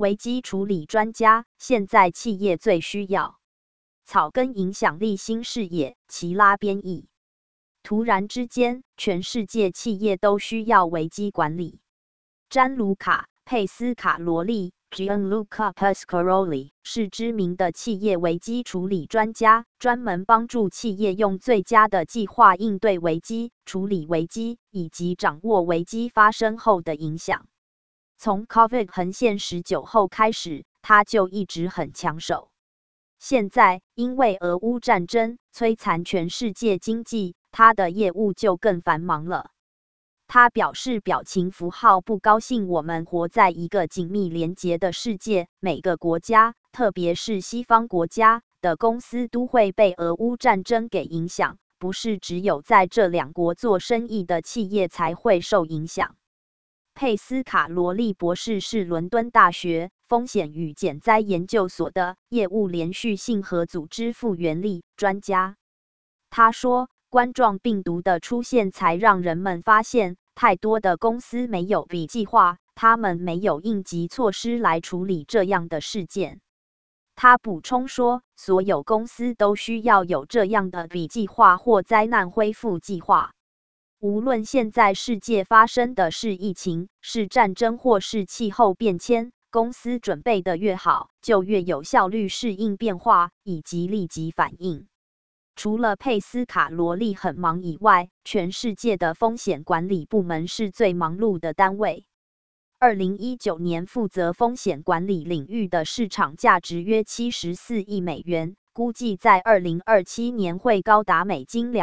危机处理专家，现在企业最需要。草根影响力新视野，齐拉编译。突然之间，全世界企业都需要危机管理。詹卢卡·佩斯卡罗利 （Gianluca Pescaroli） 是知名的企业危机处理专家，专门帮助企业用最佳的计划应对危机、处理危机以及掌握危机发生后的影响。从 COVID 横线19后开始，他就一直很抢手。现在，因为俄乌战争摧残全世界经济，他的业务就更繁忙了。他表示表情符号不高兴。我们活在一个紧密连结的世界，每个国家，特别是西方国家的公司都会被俄乌战争给影响，不是只有在这两国做生意的企业才会受影响。佩斯卡罗利博士是伦敦大学风险与减灾研究所的业务连续性和组织复原力专家。他说，冠状病毒的出现才让人们发现，太多的公司没有笔计划，他们没有应急措施来处理这样的事件。他补充说，所有公司都需要有这样的笔计划或灾难恢复计划。无论现在世界发生的是疫情、是战争或是气候变迁，公司准备的越好，就越有效率适应变化以及立即反应。除了佩斯卡罗利很忙以外，全世界的风险管理部门是最忙碌的单位。2019年负责风险管理领域的市场价值约74亿美元，估计在2027年会高达美金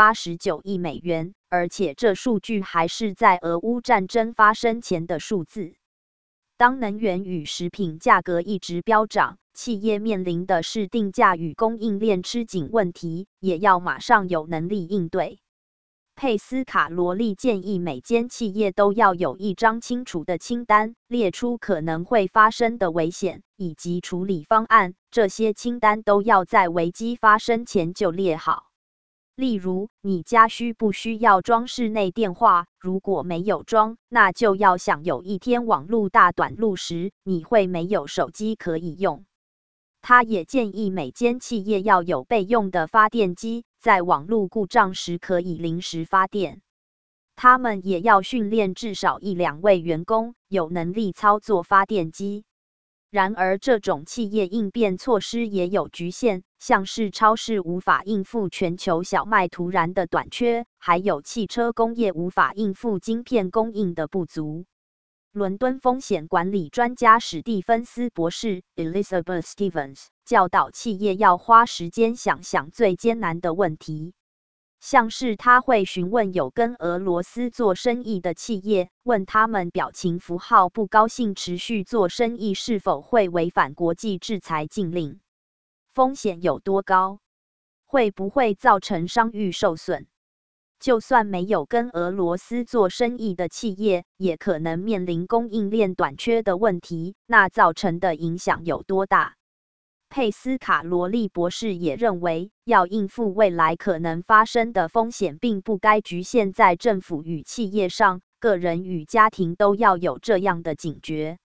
289亿美元，而且这数据还是在俄乌战争发生前的数字。当能源与食品价格一直飙涨，企业面临的是定价与供应链吃紧问题，也要马上有能力应对。佩斯卡罗利建议每间企业都要有一张清楚的清单，列出可能会发生的危险以及处理方案，这些清单都要在危机发生前就列好。例如，你家需不需要装室内电话？如果没有装，那就要想有一天网路大短路时，你会没有手机可以用。他也建议每间企业要有备用的发电机，在网路故障时可以临时发电。他们也要训练至少1-2位员工，有能力操作发电机。然而，这种企业应变措施也有局限，像是超市无法应付全球小麦突然的短缺，还有汽车工业无法应付晶片供应的不足。伦敦风险管理专家史蒂芬斯博士 （Elizabeth Stevens） 教导企业要花时间想想最艰难的问题。像是他会询问有跟俄罗斯做生意的企业，问他们表情符号不高兴持续做生意是否会违反国际制裁禁令，风险有多高，会不会造成商誉受损。就算没有跟俄罗斯做生意的企业，也可能面临供应链短缺的问题，那造成的影响有多大？佩斯卡罗利博士也认为，要应付未来可能发生的风险，并不该局限在政府与企业上，个人与家庭都要有这样的警觉。